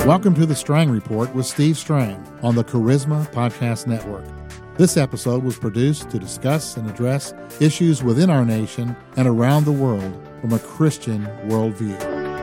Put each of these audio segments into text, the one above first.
Welcome to the Strang Report with Steve Strang on the Charisma Podcast Network. This episode was produced to discuss and address issues within our nation and around the world from a Christian worldview.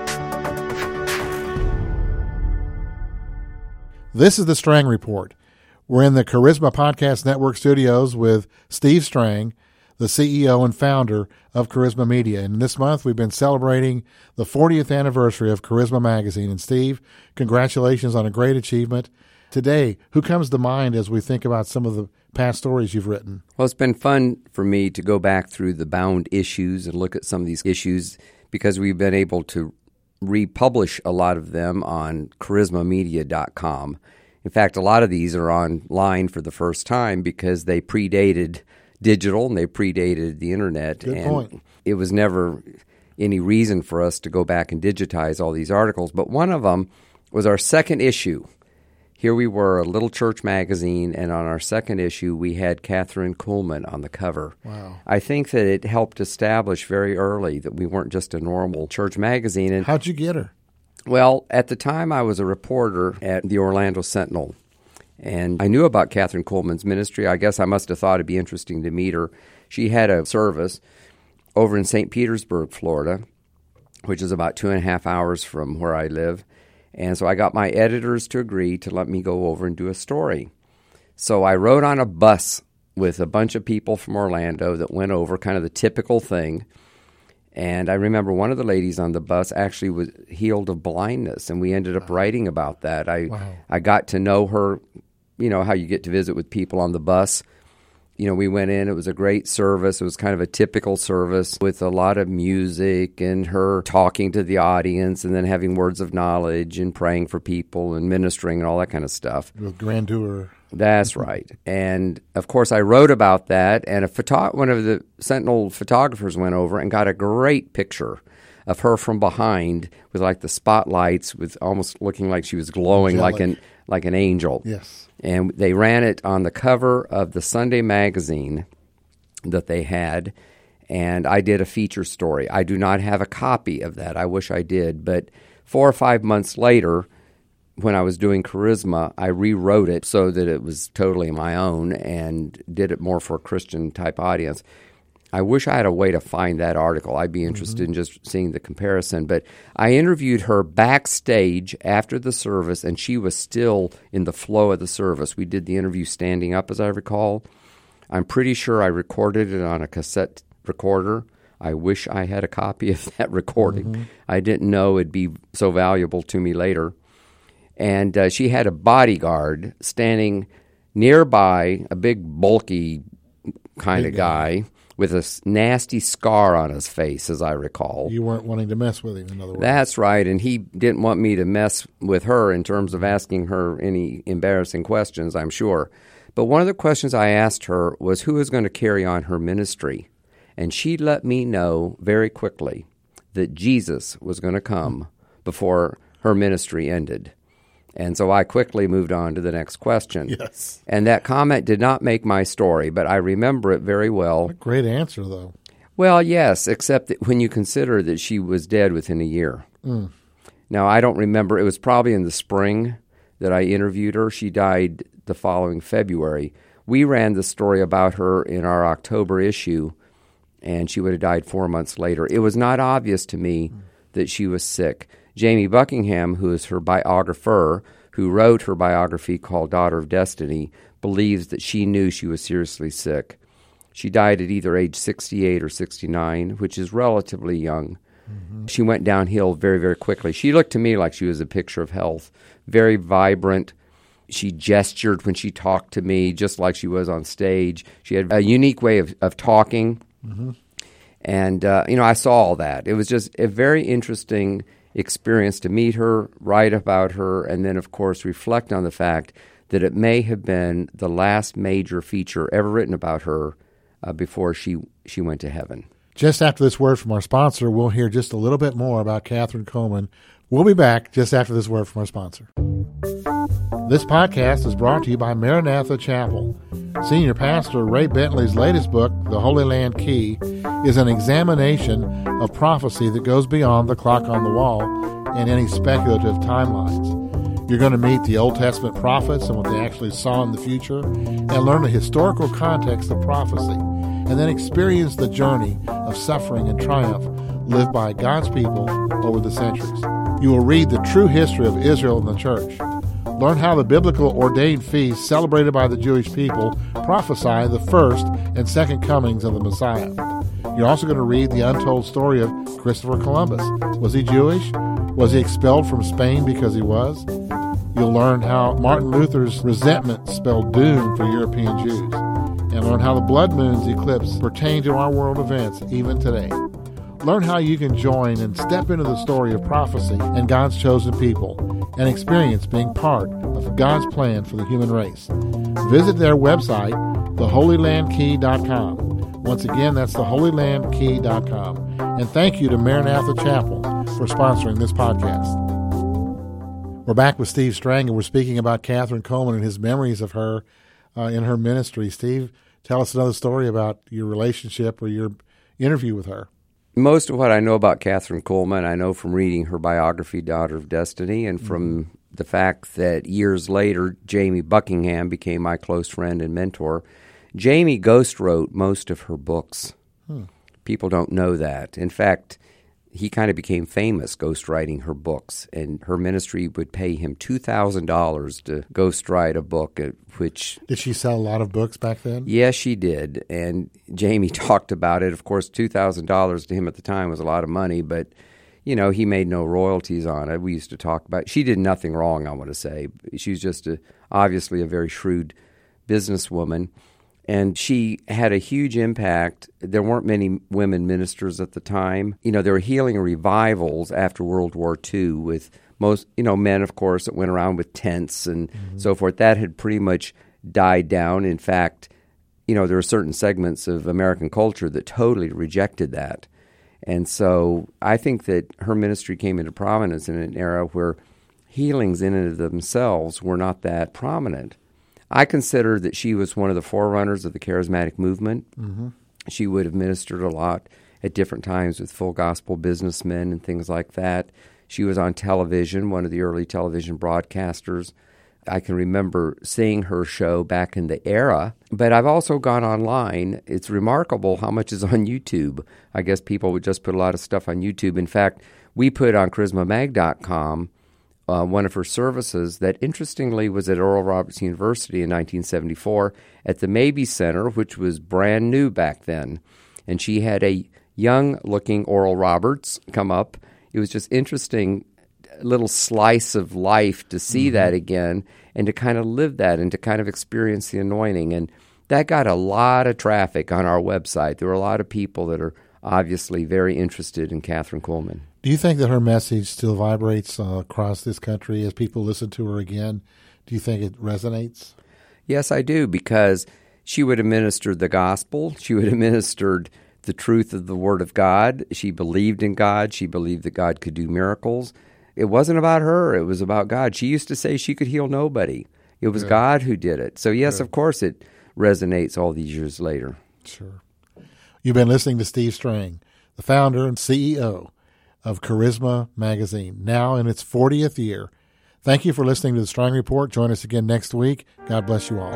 This is the Strang Report. We're in the Charisma Podcast Network studios with Steve Strang, the CEO and founder of Charisma Media. And this month we've been celebrating the 40th anniversary of Charisma Magazine. And Steve, congratulations on a great achievement. Today, who comes to mind as we think about some of the past stories you've written? Well, it's been fun for me to go back through the bound issues and look at some of these issues because we've been able to republish a lot of them on charismamedia.com. In fact, a lot of these are online for the first time because they predated digital and they predated the internet. Good point. It was never any reason for us to go back and digitize all these articles. But one of them was our second issue. Here we were, a little church magazine, and on our second issue, we had Kathryn Kuhlman on the cover. Wow. I think that it helped establish very early that we weren't just a normal church magazine. And how'd you get her? Well, at the time, I was a reporter at the Orlando Sentinel, and I knew about Kathryn Kuhlman's ministry. I guess I must have thought it'd be interesting to meet her. She had a service over in St. Petersburg, Florida, which is about 2.5 hours from where I live. And so I got my editors to agree to let me go over and do a story. So I rode on a bus with a bunch of people from Orlando that went over, kind of the typical thing. And I remember one of the ladies on the bus actually was healed of blindness, and we ended up writing about that. I got to know her, you know, how you get to visit with people on the bus. You know, we went in, it was a great service. It was kind of a typical service with a lot of music and her talking to the audience and then having words of knowledge and praying for people and ministering and all that kind of stuff. With grandeur. That's right. And, of course, I wrote about that, and one of the Sentinel photographers went over and got a great picture of her from behind with, like, the spotlights, with almost looking like she was glowing like an angel. Yes. And they ran it on the cover of the Sunday magazine that they had, and I did a feature story. I do not have a copy of that. I wish I did. But 4 or 5 months later, when I was doing Charisma, I rewrote it so that it was totally my own and did it more for a Christian-type audience. I wish I had a way to find that article. I'd be interested in just seeing the comparison. But I interviewed her backstage after the service, and she was still in the flow of the service. We did the interview standing up, as I recall. I'm pretty sure I recorded it on a cassette recorder. I wish I had a copy of that recording. I didn't know it'd be so valuable to me later. And she had a bodyguard standing nearby, a big, bulky kind of guy, with a nasty scar on his face, as I recall. You weren't wanting to mess with him, in other words. That's right, and he didn't want me to mess with her in terms of asking her any embarrassing questions, I'm sure. But one of the questions I asked her was who was going to carry on her ministry. And she let me know very quickly that Jesus was going to come before her ministry ended. And so I quickly moved on to the next question. Yes. And that comment did not make my story, but I remember it very well. A great answer, though. Well, yes, except that when you consider that she was dead within a year. Now, I don't remember. It was probably in the spring that I interviewed her. She died the following February. We ran the story about her in our October issue, and she would have died 4 months later. It was not obvious to me that she was sick. Jamie Buckingham, who is her biographer, who wrote her biography called Daughter of Destiny, believes that she knew she was seriously sick. She died at either age 68 or 69, which is relatively young. She went downhill very, very quickly. She looked to me like she was a picture of health, very vibrant. She gestured when she talked to me, just like she was on stage. She had a unique way of talking. And, I saw all that. It was just a very interesting experience to meet her, write about her, and then, of course, reflect on the fact that it may have been the last major feature ever written about her before she went to heaven. Just after this word from our sponsor, we'll hear just a little bit more about Kathryn Kuhlman. We'll be back just after this word from our sponsor. This podcast is brought to you by Maranatha Chapel. Senior Pastor Ray Bentley's latest book, The Holy Land Key, is an examination of prophecy that goes beyond the clock on the wall and any speculative timelines. You're going to meet the Old Testament prophets and what they actually saw in the future, and learn the historical context of prophecy, and then experience the journey of suffering and triumph lived by God's people over the centuries. You will read the true history of Israel and the church. Learn how the biblical ordained feasts celebrated by the Jewish people prophesy the first and second comings of the Messiah. You're also going to read the untold story of Christopher Columbus. Was he Jewish? Was he expelled from Spain because he was? You'll learn how Martin Luther's resentment spelled doom for European Jews, and learn how the blood moon's eclipse pertain to our world events even today. Learn how you can join and step into the story of prophecy and God's chosen people, and experience being part of God's plan for the human race. Visit their website, theholylandkey.com. Once again, that's theholylandkey.com. And thank you to Maranatha Chapel for sponsoring this podcast. We're back with Steve Strang, and we're speaking about Kathryn Kuhlman and his memories of her in her ministry. Steve, tell us another story about your relationship or your interview with her. Most of what I know about Kathryn Kuhlman, I know from reading her biography, Daughter of Destiny, and from the fact that years later, Jamie Buckingham became my close friend and mentor. Jamie ghostwrote most of her books. People don't know that. In fact, he kind of became famous ghostwriting her books, and her ministry would pay him $2,000 to ghostwrite a book, which... Did she sell a lot of books back then? Yes, she did, and Jamie talked about it. Of course, $2,000 to him at the time was a lot of money, but, you know, he made no royalties on it. We used to talk about it. She did nothing wrong, I want to say. She was just obviously a very shrewd businesswoman. And she had a huge impact. There weren't many women ministers at the time. You know, there were healing revivals after World War II with most, you know, men, of course, that went around with tents and so forth. That had pretty much died down. In fact, you know, there are certain segments of American culture that totally rejected that. And so I think that her ministry came into prominence in an era where healings in and of themselves were not that prominent. I consider that she was one of the forerunners of the charismatic movement. She would have ministered a lot at different times with full gospel businessmen and things like that. She was on television, one of the early television broadcasters. I can remember seeing her show back in the era, but I've also gone online. It's remarkable how much is on YouTube. I guess people would just put a lot of stuff on YouTube. In fact, we put on charismamag.com one of her services that interestingly was at Oral Roberts University in 1974 at the Mabee Center, which was brand new back then. And she had a young-looking Oral Roberts come up. It was just interesting, a little slice of life to see that again and to kind of live that and to kind of experience the anointing. And that got a lot of traffic on our website. There were a lot of people that are obviously very interested in Kathryn Kuhlman. Do you think that her message still vibrates across this country as people listen to her again? Do you think it resonates? Yes, I do, because she would have ministered the gospel. She would have ministered the truth of the Word of God. She believed in God. She believed that God could do miracles. It wasn't about her. It was about God. She used to say she could heal nobody. It was God who did it. So, yes, of course it resonates all these years later. Sure. You've been listening to Steve Strang, the founder and CEO of Charisma Magazine, now in its 40th year. Thank you for listening to the Strang Report. Join us again next week. God bless you all.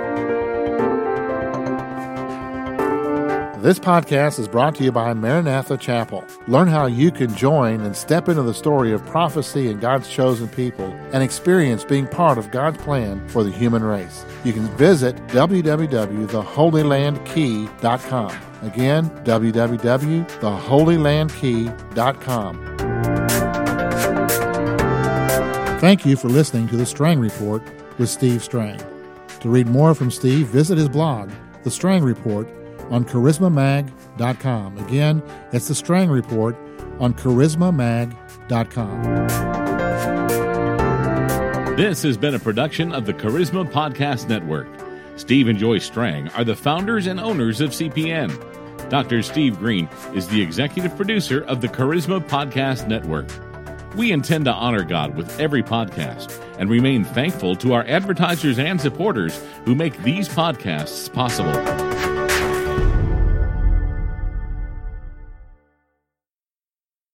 This podcast is brought to you by Maranatha Chapel. Learn how you can join and step into the story of prophecy and God's chosen people and experience being part of God's plan for the human race. You can visit www.theholylandkey.com. Again, www.theholylandkey.com. Thank you for listening to The Strang Report with Steve Strang. To read more from Steve, visit his blog, The Strang Report, on charismamag.com. Again, it's The Strang Report on charismamag.com. This has been a production of the Charisma Podcast Network. Steve and Joyce Strang are the founders and owners of CPN. Dr. Steve Green is the executive producer of the Charisma Podcast Network. We intend to honor God with every podcast and remain thankful to our advertisers and supporters who make these podcasts possible.